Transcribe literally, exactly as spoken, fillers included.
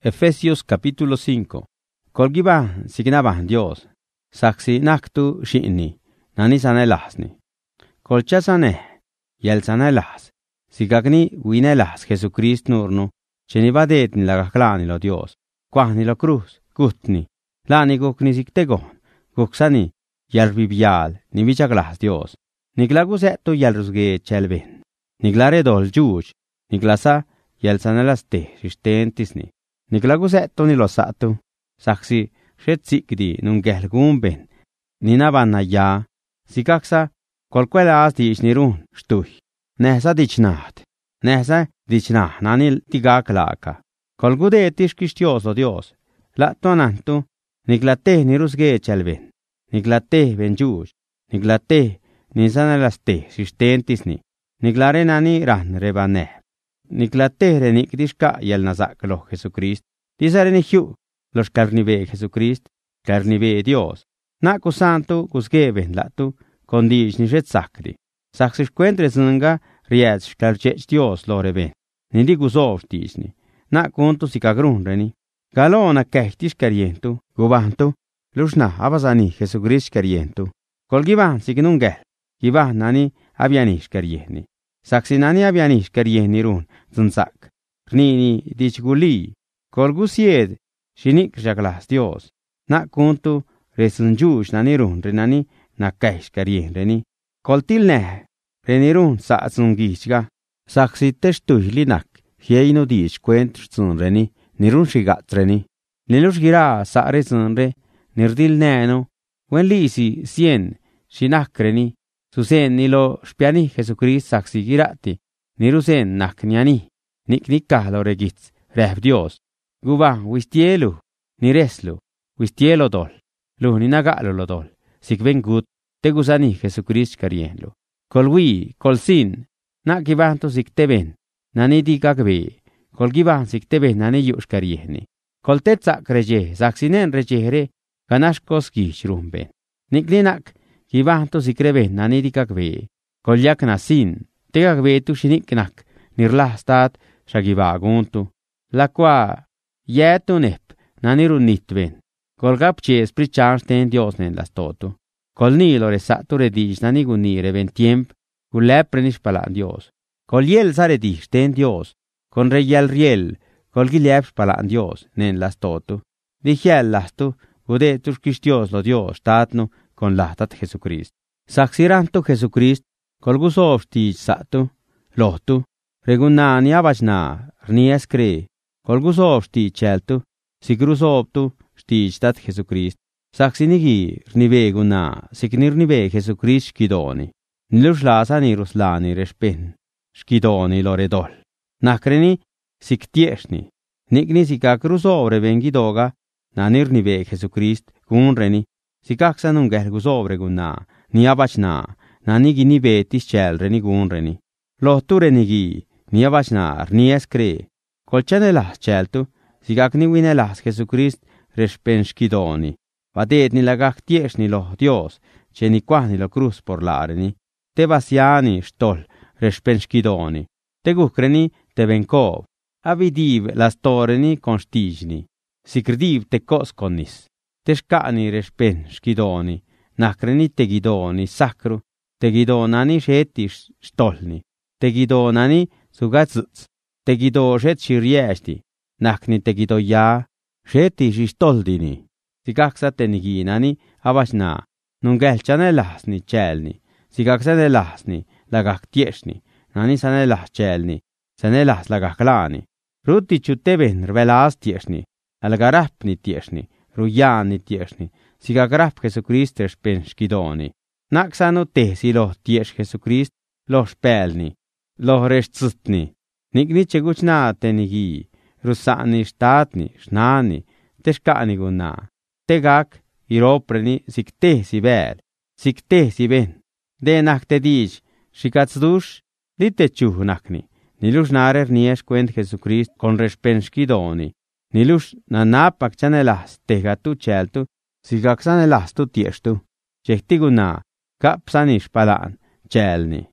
Efesios capítulo cinco. Kolgiba signaban Dios. Saksi naktu shini. Nani sanelasni. Kolchasane. Yel sanelas. Sigagni winelas Jesucrist nurnu. Chenibadet lagaklani lo Dios. Kwahni lo cruz. Gutni. Lani gukni siktegon. Guksani. Yel bibial. Ni bichaglas Dios. Niglagusetu yel rusge chelben. Niglaredol juj. Niglasa yel sanelaste sistentisni. Niglagusetu ni lo satu. Saksi shetsikdi nungel gumben. Ninabanna ya. Sikaksa kolkwela as dich nirun stuh. Nehsa dichnaht. Nehsa dichnah nanil tigaklaka. Kolgude tishkishtios lo Dios. La tonantu. Niglate nirusge chelben. Niglate benjuj. Niglate nisanelaste sistentisni. Niglare nani ran rebane. Niglate renikdishka yel nazak lo Jesucrist. Disare nihiu. Los carnive Jesucrist. Carnive Dios. Naku santu kusgeben latu. Kondish ni shetzacri. Saxish cuentre zunga rietz clarchech Dios lo reben. Nindi guzov tisni. Nakuntu sikagrunreni. Galona kehtish carientu. Gubantu. Lushna abazani Jesucrist carientu. Kolgivan signungel. Givan nani abianish carieni. Saxi nani abianish carieni run. Zunzak. Rnini dichguli. Kolgusied. Shinik jaglas Dios. Nakuntu resunjush nani run renani. Nakaish karien reni. Koltil ne. Renirun sa zungishga. Saxi testuhli nak. Hieino dich kwent zun reni. Nirun shigat reni. Nilush gira sa rezun re. Nirdil neno. Wen lisi sien. Shinak reni. Susen nilo spiani Jesucrist saxi girati. Nirusen nak niani. Nik nikka lo regitz. Rehb Dios. Guba wistielu. Nireslu. Wistielo dol. Lu ninagalo lo dol. Sikven gut. Tegusani Jesucrist carienlo. Kolwi, kolsin. Na gibanto sikteben. Nani di gagbe. Kol giban sikteben nani yush carieni. Kol tetzak reje. Saxinen rejere. Ganashkos gish rumben. Niklinak. Gibanto sikreben nani di gagbe. Kol yak nasin. Tegagbe tu shiniknak. Nirlastat. Shagibaguntu. La qua. Yetu nep. Nani runitben. Kol gapche sprichans ten Dios nen las toto. Kol ni lo resatu redish nani gunire ben tiemp, gulep prenish palan Dios. Kol yel sa redish ten Dios, con reyel riel, kol gilep palan Dios, nen las totu. Dijiel lastu, gude tushkishtios lo Dios, tatnu, con lahtat Jesucrist. Saxirantu Jesucrist, kol gusov stich satu, lohtu, regunani abachna, rnies kre, kol gusov stich cheltu, sigrusovtu, stich tat Jesucrist. Saxinigi rniveguna, signirnive Jesucrist skidoni. Niluslasa niruslani respen, skidoni loredol. Nakreni siktieshni. Nikni sikakrusobre vengidoga, nanirnive Jesucrist gunreni. Sikaksanungel gusobre guna, niabachna, nanigi nibetis chelreni gunreni. Lohturenigi, niabachna, rnieskre. Kolchanelas cheltu, sikakni winelas Jesucrist respen skidoni. Vadet ni lagak tiesh ni lo Dios, che ni qua ni lo cruz por lareni, te vasiani stol, respenskidoni, te gukreni te venkov, avidiv las toreni constijni, sikrdiv te koskonnis, te shkani respenskidoni, nakreni te gidoni sacru, te gidonani shetish stolni, te gidonani sugatzutz, te gido shet shirieshti, nakni te gido ya, shetish stoldini. Sikaksa teniginani abashna, nungelchane lasni chelni, sikaksa de lasni, lagak tieshni, nani sane las chelni, sane las lagaklani. Ruti chuteben rvelas tieshni, algarapni tieshni, rujani tieshni, sikagrap Jesucrist respenskidoni. Naksano tesi lo tiesh Jesucrist, lo spelni, lo restzutni. Nikni cheguchna tenigi, rusani shtatni, shnani, teshkani guna. Tegak, iropreni, sikte si ver, sikte si ben. De nakte dich, shikatzdush, lite chuh nakni. Nilush narer niesh kwent Jesucrist con respenskidoni. Nilush nanapak chanelas, tegatu cheltu, sikaksanelas tu tieshtu. Chehtiguna, kapsanish palan, chelni.